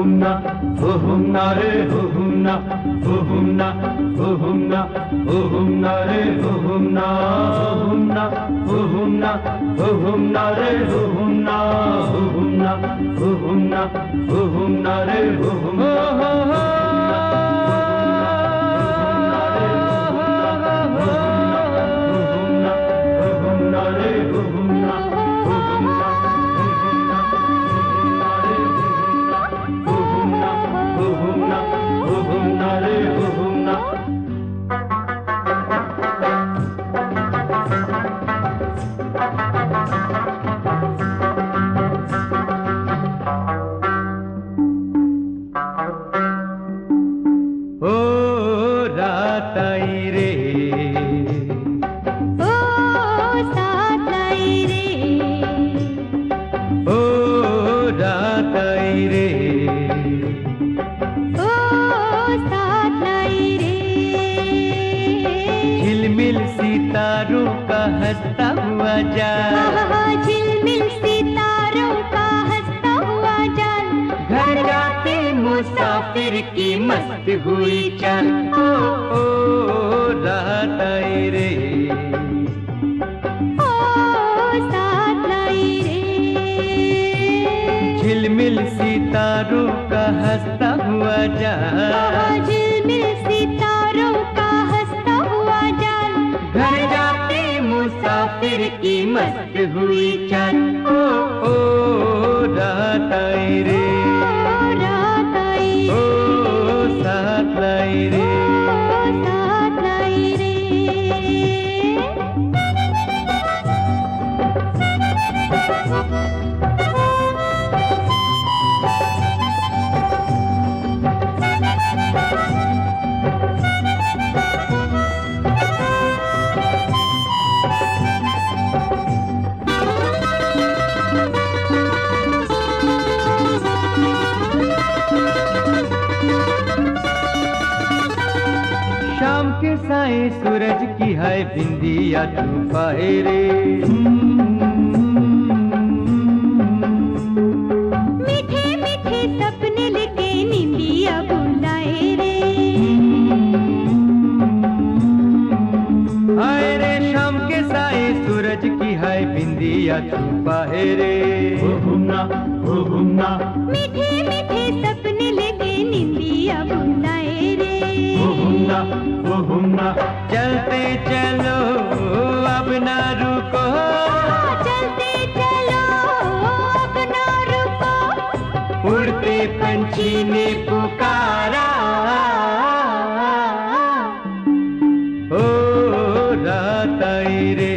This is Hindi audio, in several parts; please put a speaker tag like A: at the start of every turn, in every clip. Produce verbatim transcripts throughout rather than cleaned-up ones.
A: हुहुमना हुहुमना रे हुहुमना हुहुमना हुहुमना हुहुमना रे हुहुमना हुहुमना हुहुमना हुहुमना रे हुहुमना हुहुमना हुहुमना हुहुमना रे हुहुमना
B: झिलमिल सितारों का हंसता हुआ जाल,
C: झिलमिल सितारों का हंसता हुआ जाल,
B: घर जाते मुसाफिर की मस्त हुई चाल। ओ ओ रात आई रे,
C: ओ साथ लाई रे।
B: झिलमिल सितारों का हंसता हुआ जाल,
C: झिलमिल सितारों का हंसता हुआ जाल,
B: घर जाते मुसाफिर की मस्त हुई चाल। ओ ओ रात आई रे,
C: रात आई
B: ओ साथ लाई रे,
C: ओ साथ लाई रे।
B: शाम के साए सूरज की है बिंदिया तू पाए रे,
C: मीठे मीठे सपने लेके निंदिया बुलाए रे।
B: आए रे शाम के साए सूरज की है बिंदिया तू पाए रे,
A: हुहुमना हुहुमना
C: मीठे मीठे सपने लेके निंदिया बुलाए रे।
A: हुहुमना हुहुमना
B: चलते चलो अब ना रुको,
C: चलते चलो अब ना रुको,
B: उड़ते पंछी ने पुकारा। ओ रात आई रे,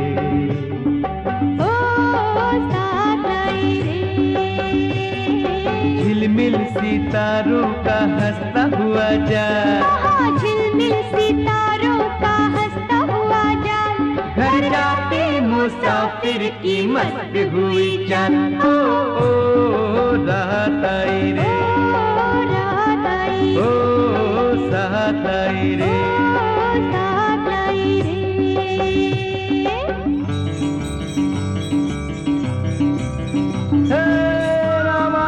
C: ओ साथ आई रे।
B: झिलमिल सितारों का हंसता हुआ जाल,
C: झिलमिल सितारों का हंसता हुआ जाल,
B: घर जाते मुसाफिर की मस्त हुई चाल। ओ ओ रात आई रे,
C: ओ रात आई
B: ओ साथ आई रे,
C: ओ साथ आई रे।
B: हे रामा।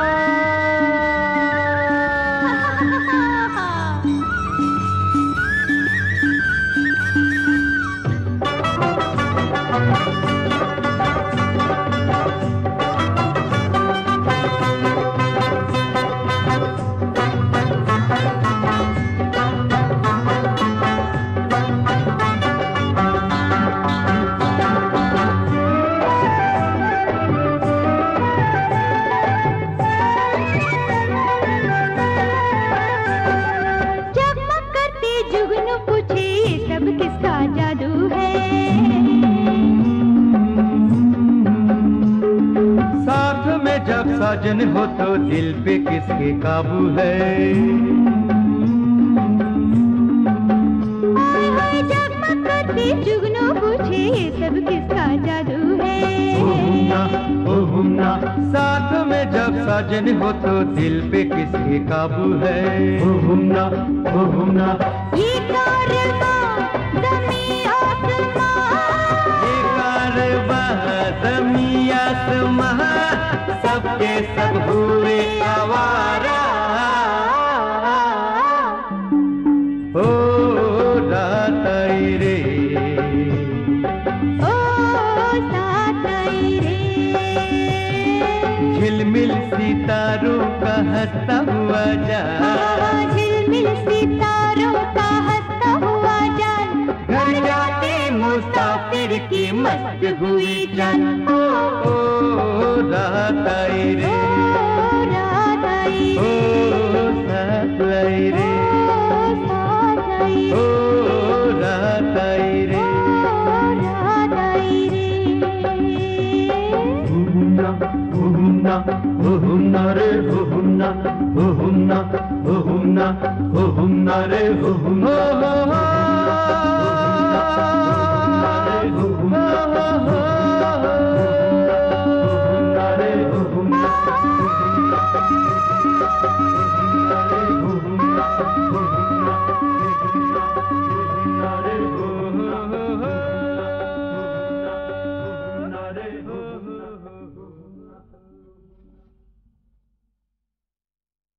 C: जगमग करते जुगनू पूछे ये सब किसका जादू है।
B: साथ में जब साजन हो तो दिल पे किसके काबू है।
C: हाय हाय जगमग करते जुगनू पूछे ये सब किसका जादू है।
A: हुहुमना हुहुमना
B: साथ में जब साजन हो तो दिल पे किसके काबू है।
A: हुहुमना हुहुमना
C: ये कारवां ज़मीं आसमां,
B: ये कारवां ज़मीं आसमां सबके सब हुए आवारा। सितारों का हंसता हुआ जान,
C: झिलमिल सितारों का हंसता हुआ जान,
B: घर जाते मुसाफिर की मस्त हुई जान। ओ, ओ रात आई रे,
C: ओ रात आई
B: ओ
C: रे,
B: साथ आई रे,
C: ओ साथ आई
B: ओ
C: रे,
B: रात आई रे।
C: ओ रात आई रे।
A: हुहुन्ना हुहुन्ना हुहुन्ना रे हुहुन्ना हुहुन्ना हुहुन्ना हुहुन्ना रे
B: ओ
A: हुहुन्ना
B: हो हो